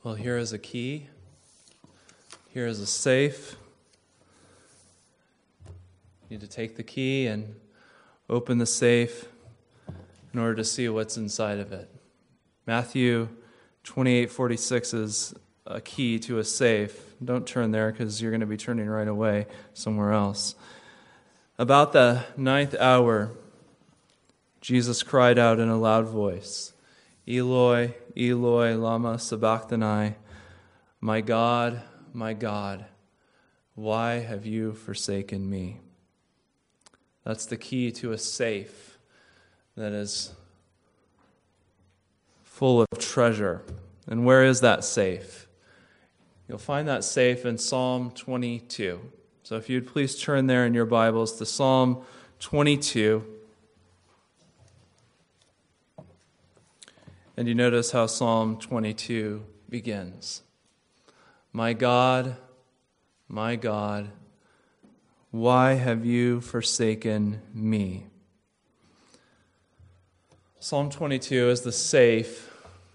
Well, here is a key. Here is a safe. You need to take the key and open the safe in order to see what's inside of it. Matthew 28:46 is a key to a safe. Don't turn there because you're going to be turning right away somewhere else. About the 9th hour, Jesus cried out in a loud voice, "Eloi, Eloi, lama sabachthani, my God, why have you forsaken me?" That's the key to a safe that is full of treasure. And where is that safe? You'll find that safe in Psalm 22. So if you'd please turn there in your Bibles to Psalm 22. And you notice how Psalm 22 begins. My God, why have you forsaken me?" Psalm 22 is the safe,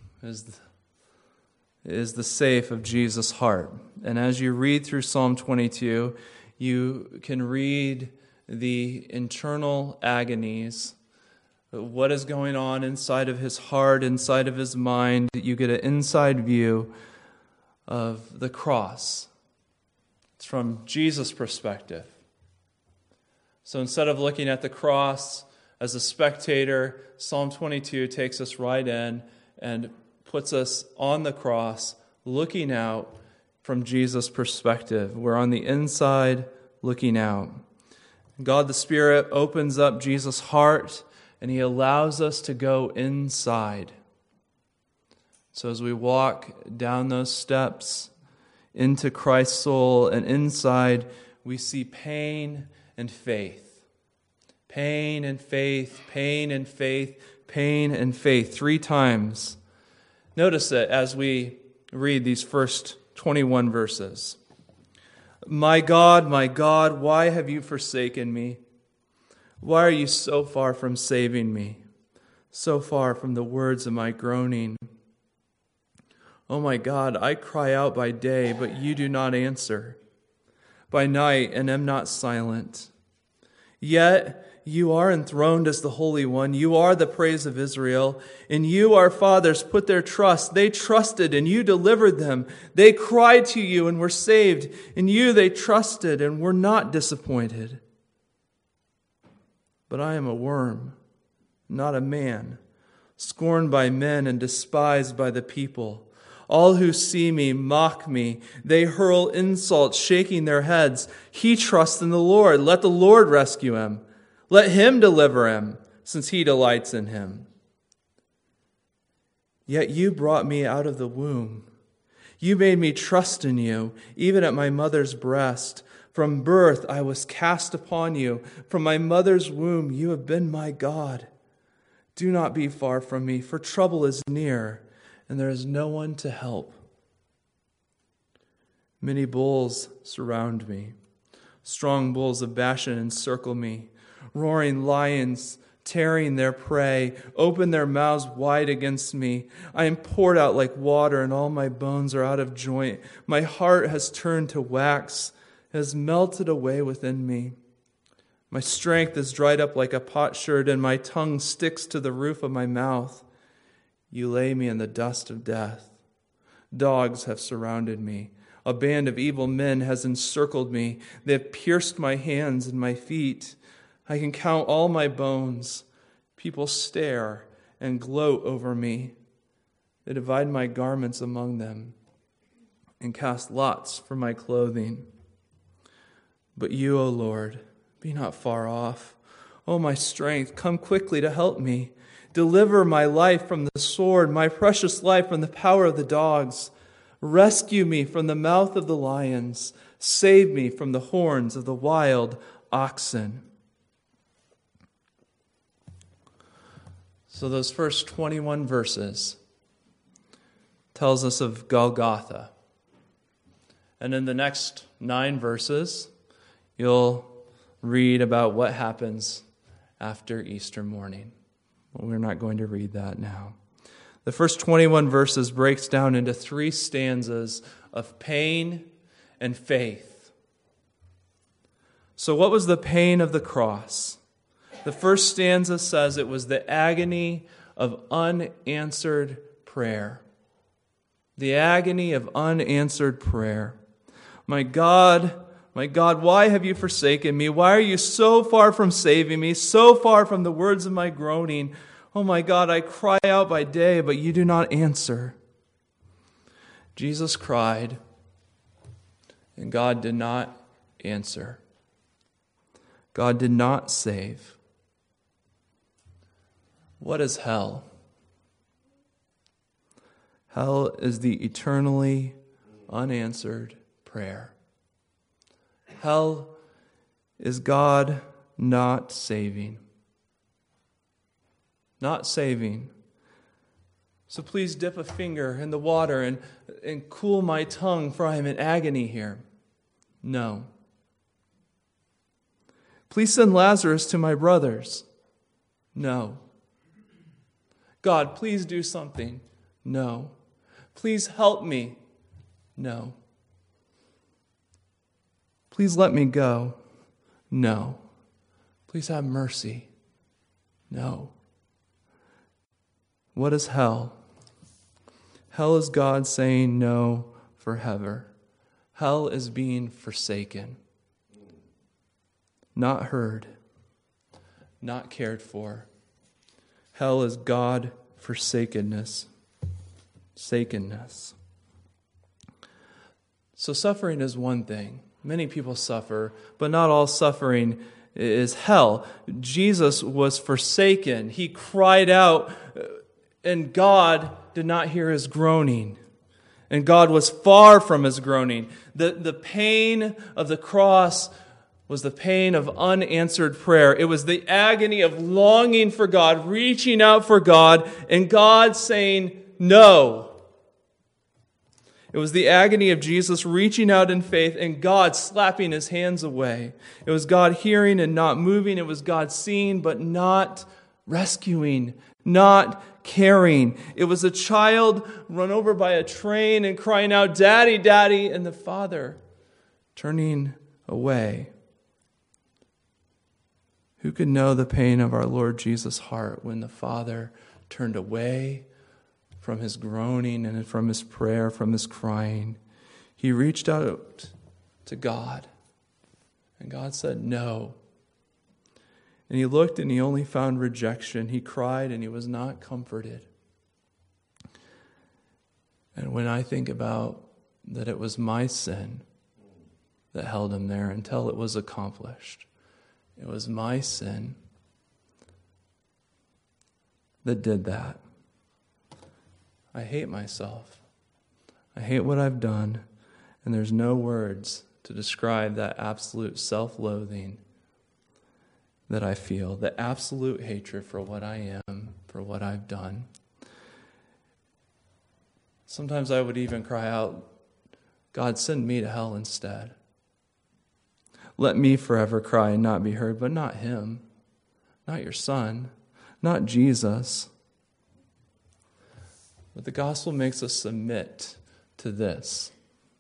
is the safe of Jesus' heart. And as you read through Psalm 22, you can read the internal agonies, what is going on inside of his heart, inside of his mind. You get an inside view of the cross. It's from Jesus' perspective. So instead of looking at the cross as a spectator, Psalm 22 takes us right in and puts us on the cross, looking out from Jesus' perspective. We're on the inside looking out. God the Spirit opens up Jesus' heart, and he allows us to go inside. So as we walk down those steps into Christ's soul and inside, we see pain and faith. Pain and faith, pain and faith, pain and faith. 3 times. Notice it as we read these first 21 verses. My God, why have you forsaken me? Why are you so far from saving me? So far from the words of my groaning? Oh my God, I cry out by day, but you do not answer. By night, and am not silent. Yet you are enthroned as the Holy One. You are the praise of Israel. In you our fathers put their trust. They trusted and you delivered them. They cried to you and were saved. In you they trusted and were not disappointed. But I am a worm, not a man, scorned by men and despised by the people. All who see me mock me. They hurl insults, shaking their heads. He trusts in the Lord. Let the Lord rescue him. Let him deliver him, since he delights in him. Yet you brought me out of the womb. You made me trust in you, even at my mother's breast. From birth I was cast upon you. From my mother's womb you have been my God. Do not be far from me, for trouble is near, and there is no one to help. Many bulls surround me. Strong bulls of Bashan encircle me. Roaring lions, tearing their prey, open their mouths wide against me. I am poured out like water, and all my bones are out of joint. My heart has turned to wax, has melted away within me. My strength is dried up like a potsherd, and my tongue sticks to the roof of my mouth. You lay me in the dust of death. Dogs have surrounded me. A band of evil men has encircled me. They have pierced my hands and my feet. I can count all my bones. People stare and gloat over me. They divide my garments among them and cast lots for my clothing. But you, O Lord, be not far off. O my strength, come quickly to help me. Deliver my life from the sword, my precious life from the power of the dogs. Rescue me from the mouth of the lions. Save me from the horns of the wild oxen. So those first 21 verses tells us of Golgotha. And in the next 9 verses, you'll read about what happens after Easter morning. Well, we're not going to read that now. The first 21 verses breaks down into 3 stanzas of pain and faith. So what was the pain of the cross? The first stanza says it was the agony of unanswered prayer. The agony of unanswered prayer. My God, why have you forsaken me? Why are you so far from saving me, so far from the words of my groaning? Oh my God, I cry out by day, but you do not answer. Jesus cried, and God did not answer. God did not save. What is hell? Hell is the eternally unanswered prayer. Hell is God not saving. Not saving. So please dip a finger in the water and cool my tongue, for I am in agony here. No. Please send Lazarus to my brothers. No. God, please do something. No. Please help me. No. Please let me go. No. Please have mercy. No. What is hell? Hell is God saying no forever. Hell is being forsaken. Not heard. Not cared for. Hell is God forsakenness. Forsakenness. So suffering is one thing. Many people suffer, but not all suffering is hell. Jesus was forsaken. He cried out, and God did not hear his groaning. And God was far from his groaning. The pain of the cross was the pain of unanswered prayer. It was the agony of longing for God, reaching out for God, and God saying no. It was the agony of Jesus reaching out in faith and God slapping his hands away. It was God hearing and not moving. It was God seeing but not rescuing, not caring. It was a child run over by a train and crying out, "Daddy, Daddy," and the father turning away. Who could know the pain of our Lord Jesus' heart when the Father turned away from his groaning and from his prayer, from his crying? He reached out to God, and God said no. And he looked and he only found rejection. He cried and he was not comforted. And when I think about that it was my sin that held him there until it was accomplished, it was my sin that did that. I hate myself. I hate what I've done, and there's no words to describe that absolute self-loathing that I feel, the absolute hatred for what I am, for what I've done. Sometimes I would even cry out, "God, send me to hell instead. Let me forever cry and not be heard," but not him, not your son, not Jesus. But the gospel makes us submit to this.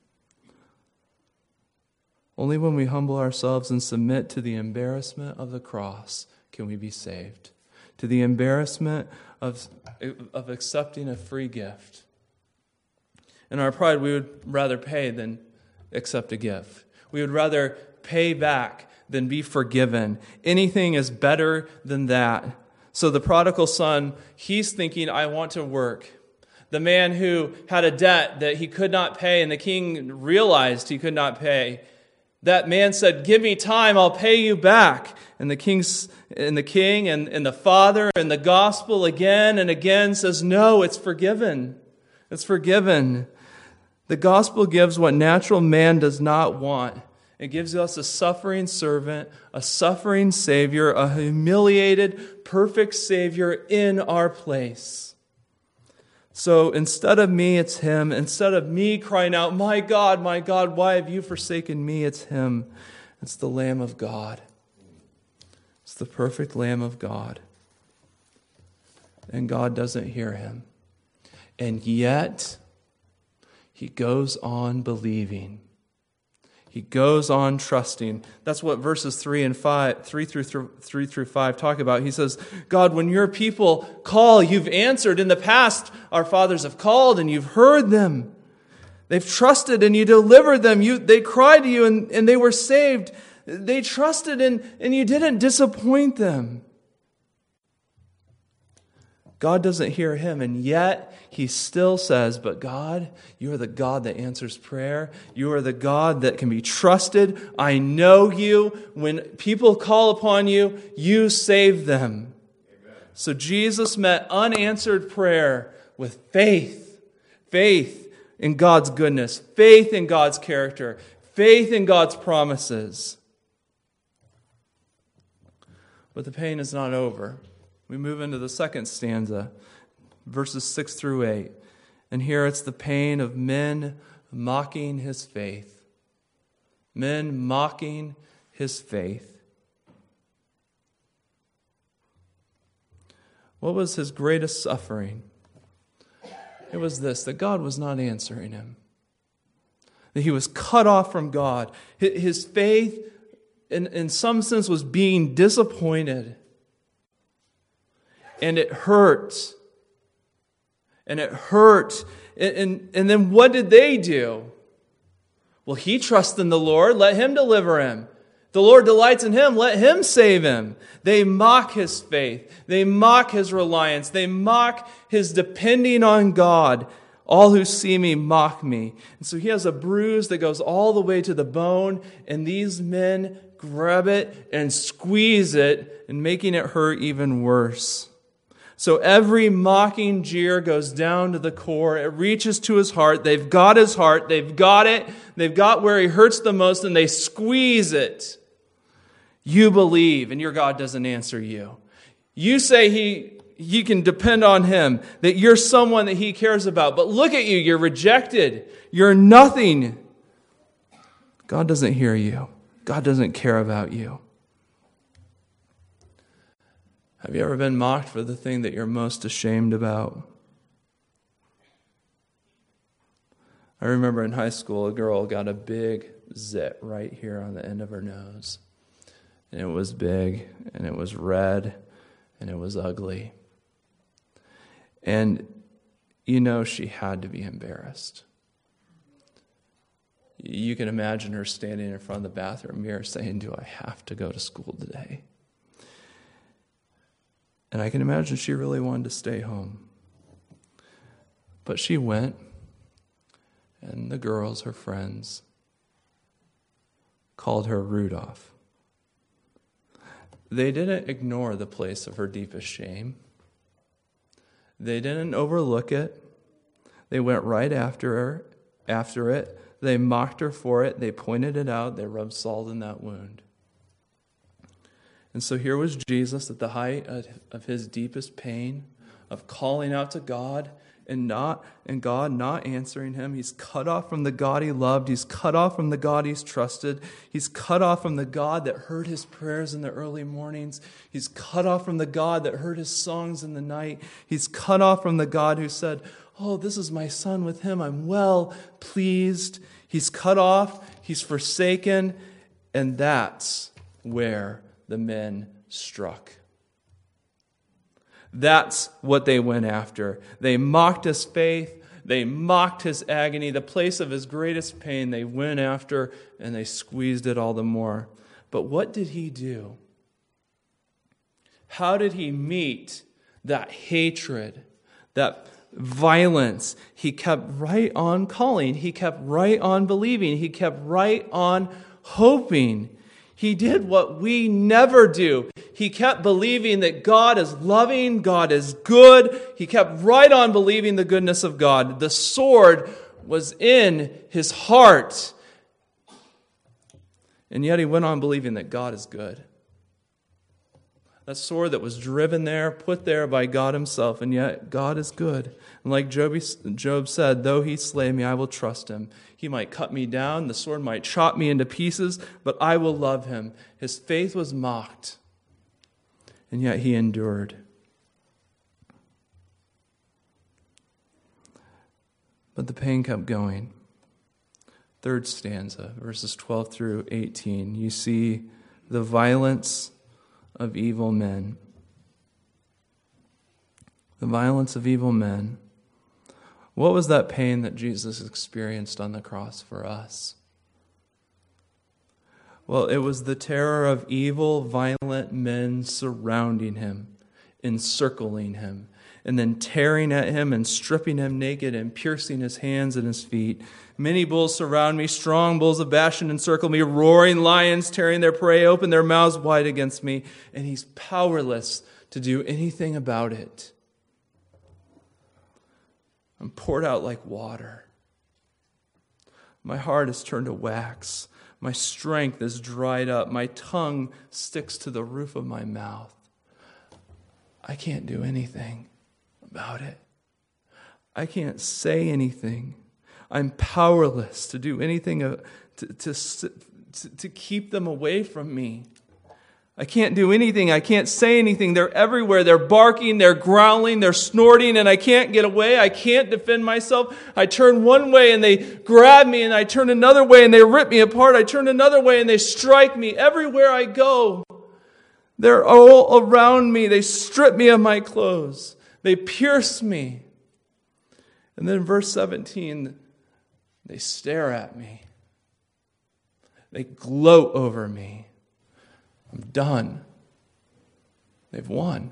Only when we humble ourselves and submit to the embarrassment of the cross can we be saved. To the embarrassment of accepting a free gift. In our pride, we would rather pay than accept a gift. We would rather pay back than be forgiven. Anything is better than that. So the prodigal son, he's thinking, I want to work. The man who had a debt that he could not pay and the king realized he could not pay, that man said, "Give me time, I'll pay you back." And the king and the father and the gospel again and again says, "No, it's forgiven. It's forgiven." The gospel gives what natural man does not want. It gives us a suffering servant, a suffering Savior, a humiliated, perfect Savior in our place. So instead of me, it's him. Instead of me crying out, my God, why have you forsaken me?" It's him. It's the Lamb of God. It's the perfect Lamb of God. And God doesn't hear him. And yet, he goes on believing. He goes on trusting. That's what verses 3 through 5 talk about. He says, God, when your people call, you've answered. In the past, our fathers have called and you've heard them. They've trusted and you delivered them. They cried to you and they were saved. They trusted and you didn't disappoint them. God doesn't hear him, and yet he still says, but God, you are the God that answers prayer. You are the God that can be trusted. I know you. When people call upon you, you save them. Amen. So Jesus met unanswered prayer with faith. Faith in God's goodness. Faith in God's character. Faith in God's promises. But the pain is not over. We move into the second stanza, verses 6 through 8. And here it's the pain of men mocking his faith. Men mocking his faith. What was his greatest suffering? It was this, that God was not answering him. That he was cut off from God. His faith, in some sense, was being disappointed. And it hurt. And it hurt. And then what did they do? Well, he trusts in the Lord. Let him deliver him. The Lord delights in him. Let him save him. They mock his faith. They mock his reliance. They mock his depending on God. All who see me mock me. And so he has a bruise that goes all the way to the bone. And these men grab it and squeeze it, and making it hurt even worse. So every mocking jeer goes down to the core. It reaches to his heart. They've got his heart. They've got it. They've got where he hurts the most, and they squeeze it. You believe, and your God doesn't answer you. You say he can depend on him, that you're someone that he cares about. But look at you. You're rejected. You're nothing. God doesn't hear you. God doesn't care about you. Have you ever been mocked for the thing that you're most ashamed about? I remember in high school, a girl got a big zit right here on the end of her nose. And it was big, and it was red, and it was ugly. And you know she had to be embarrassed. You can imagine her standing in front of the bathroom mirror saying, do I have to go to school today? And I can imagine she really wanted to stay home. But she went, and the girls, her friends, called her Rudolph. They didn't ignore the place of her deepest shame. They didn't overlook it. They went right after it. They mocked her for it. They pointed it out. They rubbed salt in that wound. And so here was Jesus at the height of his deepest pain, of calling out to God and God not answering him. He's cut off from the God he loved. He's cut off from the God he's trusted. He's cut off from the God that heard his prayers in the early mornings. He's cut off from the God that heard his songs in the night. He's cut off from the God who said, oh, this is my son, with him I'm well pleased. He's cut off. He's forsaken. And that's where the men struck. That's what they went after. They mocked his faith. They mocked his agony. The place of his greatest pain they went after, and they squeezed it all the more. But what did he do? How did he meet that hatred, that violence? He kept right on calling. He kept right on believing. He kept right on hoping. He did what we never do. He kept believing that God is loving, God is good. He kept right on believing the goodness of God. The sword was in his heart. And yet he went on believing that God is good. That sword that was driven there, put there by God himself, and yet God is good. And like Job said, though he slay me, I will trust him. He might cut me down, the sword might chop me into pieces, but I will love him. His faith was mocked, and yet he endured. But the pain kept going. Third stanza, verses 12 through 18. You see the violence of evil men. The violence of evil men. What was that pain that Jesus experienced on the cross for us? Well, it was the terror of evil, violent men surrounding him, encircling him, and then tearing at him and stripping him naked and piercing his hands and his feet. Many bulls surround me, strong bulls of Bashan encircle me, roaring lions tearing their prey, open their mouths wide against me, and he's powerless to do anything about it. I'm poured out like water. My heart is turned to wax. My strength is dried up. My tongue sticks to the roof of my mouth. I can't do anything about it. I can't say anything. I'm powerless to do anything to keep them away from me. I can't do anything. I can't say anything. They're everywhere. They're barking, they're growling, they're snorting, and I can't get away. I can't defend myself. I turn one way and they grab me, and I turn another way and they rip me apart. I turn another way and they strike me. Everywhere I go, they're all around me. They strip me of my clothes. They pierce me. And then verse 17, they stare at me. They gloat over me. I'm done. They've won.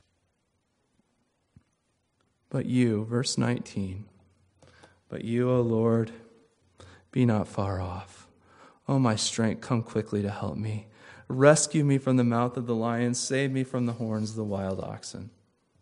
But you, verse 19, but you, O Lord, be not far off. O my strength, come quickly to help me. Rescue me from the mouth of the lion. Save me from the horns of the wild oxen.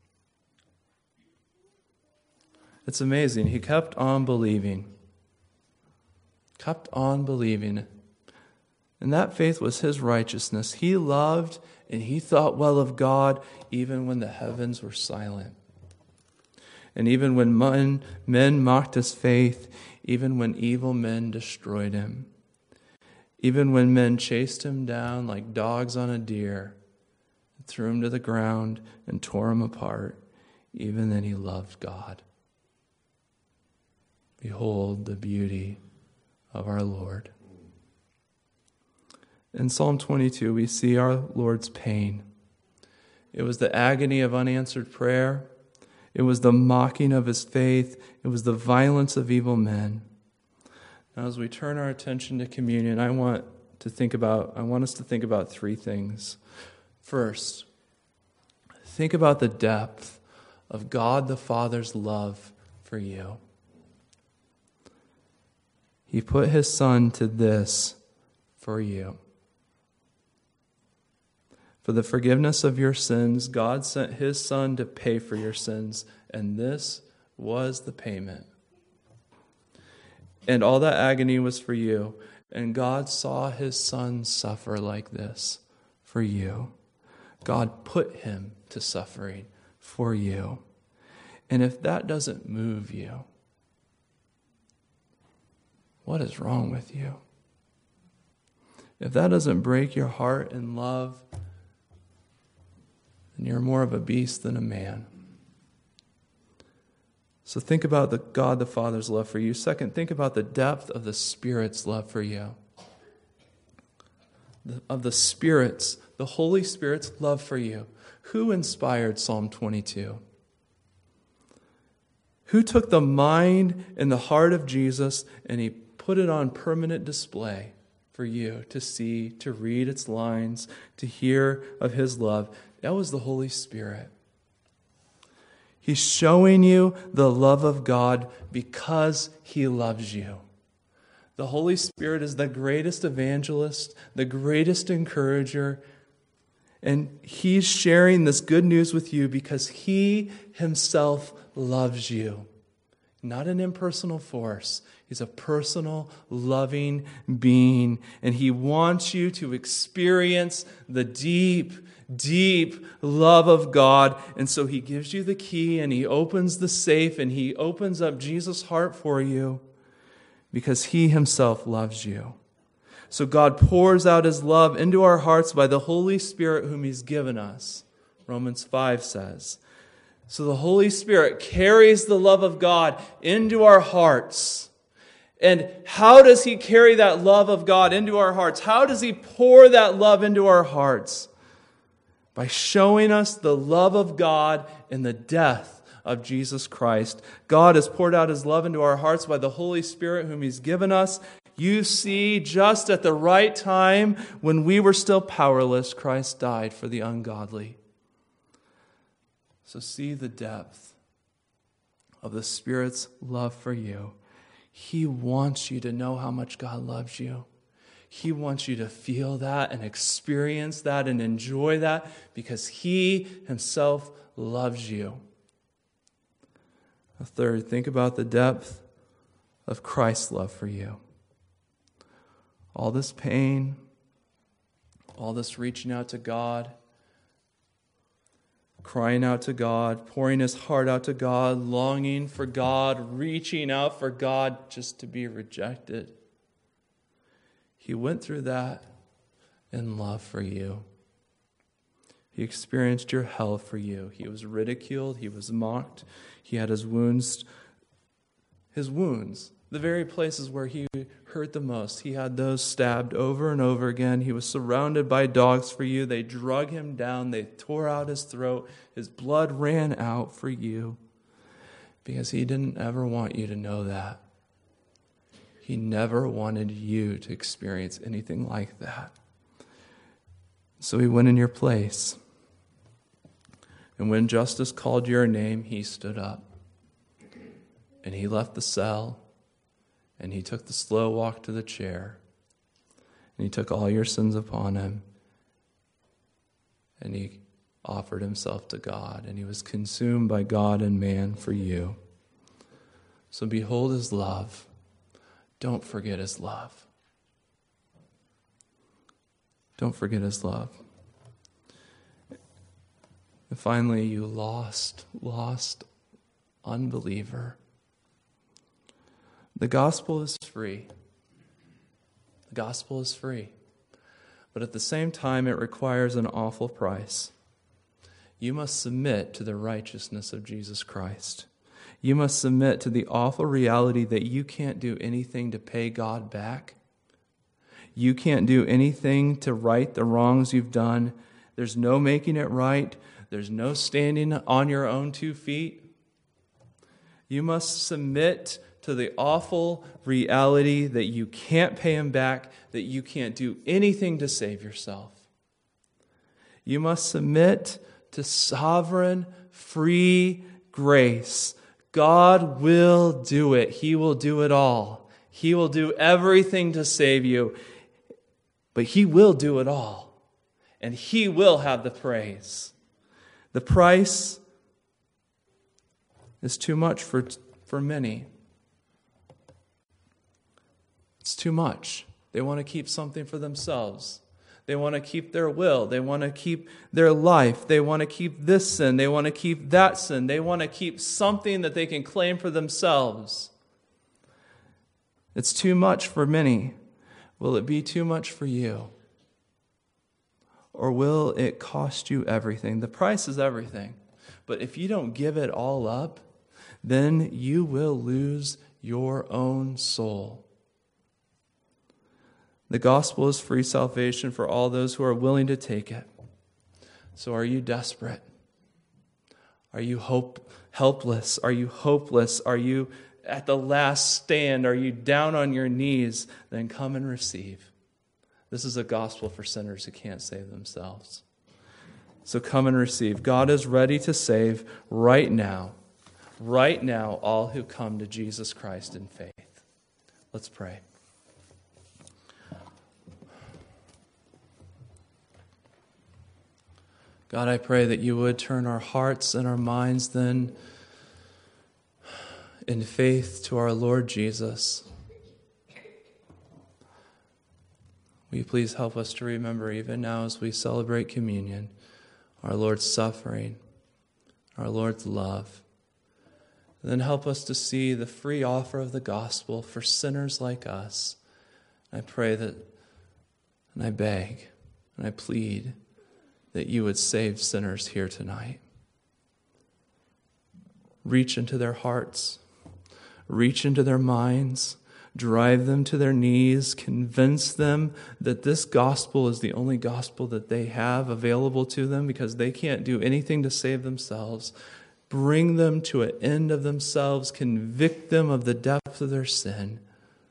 It's amazing. He kept on believing. Kept on believing. And that faith was his righteousness. He loved and he thought well of God even when the heavens were silent. And even when men mocked his faith, even when evil men destroyed him, even when men chased him down like dogs on a deer, threw him to the ground and tore him apart, even then he loved God. Behold the beauty of our Lord. In Psalm 22, we see our Lord's pain. It was the agony of unanswered prayer. It was the mocking of his faith. It was the violence of evil men. Now, as we turn our attention to communion, I want us to think about three things. First, think about the depth of God the Father's love for you. He put his Son to this for you. For the forgiveness of your sins, God sent his Son to pay for your sins, and this was the payment. And all that agony was for you, and God saw his Son suffer like this for you. God put him to suffering for you. And if that doesn't move you, what is wrong with you? If that doesn't break your heart in love, then you're more of a beast than a man. So think about the God the Father's love for you. Second, think about the depth of the Spirit's love for you. Of the Spirit's, the Holy Spirit's love for you. Who inspired Psalm 22? Who took the mind and the heart of Jesus and he put it on permanent display for you to see, to read its lines, to hear of his love? That was the Holy Spirit. He's showing you the love of God because he loves you. The Holy Spirit is the greatest evangelist, the greatest encourager, and he's sharing this good news with you because he himself loves you. Not an impersonal force. He's a personal, loving being, and he wants you to experience the deep, deep love of God. And so he gives you the key, and he opens the safe, and he opens up Jesus' heart for you because he himself loves you. So God pours out his love into our hearts by the Holy Spirit whom he's given us. Romans 5 says, So the Holy Spirit carries the love of God into our hearts. And how does He carry that love of God into our hearts? How does He pour that love into our hearts? By showing us the love of God in the death of Jesus Christ. God has poured out His love into our hearts by the Holy Spirit whom He's given us. You see, just at the right time, when we were still powerless, Christ died for the ungodly. So see the depth of the Spirit's love for you. He wants you to know how much God loves you. He wants you to feel that and experience that and enjoy that because He Himself loves you. A third, think about the depth of Christ's love for you. All this pain, all this reaching out to God, crying out to God, pouring his heart out to God, longing for God, reaching out for God just to be rejected. He went through that in love for you. He experienced your hell for you. He was ridiculed. He was mocked. He had his wounds, the very places where he hurt the most. He had those stabbed over and over again. He was surrounded by dogs for you. They drug him down. They tore out his throat. His blood ran out for you because he didn't ever want you to know that. He never wanted you to experience anything like that. So he went in your place. And when justice called your name, he stood up. And he left the cell. And he took the slow walk to the chair. And he took all your sins upon him. And he offered himself to God. And he was consumed by God and man for you. So behold his love. Don't forget his love. Don't forget his love. And finally, you lost unbeliever. The gospel is free. The gospel is free. But at the same time, it requires an awful price. You must submit to the righteousness of Jesus Christ. You must submit to the awful reality that you can't do anything to pay God back. You can't do anything to right the wrongs you've done. There's no making it right. There's no standing on your own 2 feet. You must submit to the awful reality that you can't pay him back, that you can't do anything to save yourself. You must submit to sovereign, free grace. God will do it. He will do it all. He will do everything to save you. But he will do it all. And he will have the praise. The price is too much for many. It's too much. They want to keep something for themselves. They want to keep their will. They want to keep their life. They want to keep this sin. They want to keep that sin. They want to keep something that they can claim for themselves. It's too much for many. Will it be too much for you? Or will it cost you everything? The price is everything. But if you don't give it all up, then you will lose your own soul. The gospel is free salvation for all those who are willing to take it. So are you desperate? Are you helpless? Are you hopeless? Are you at the last stand? Are you down on your knees? Then come and receive. This is a gospel for sinners who can't save themselves. So come and receive. God is ready to save right now, all who come to Jesus Christ in faith. Let's pray. God, I pray that you would turn our hearts and our minds then in faith to our Lord Jesus. Will you please help us to remember even now as we celebrate communion, our Lord's suffering, our Lord's love. And then help us to see the free offer of the gospel for sinners like us. I pray that, and I beg, and I plead that you would save sinners here tonight. reach into their hearts, reach into their minds, drive them to their knees, convince them that this gospel is the only gospel that they have available to them because they can't do anything to save themselves. Bring them to an end of themselves, convict them of the depth of their sin,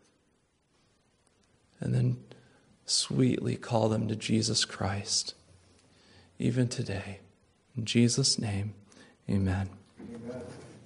and then sweetly call them to Jesus Christ, even today. In Jesus' name, amen. Amen.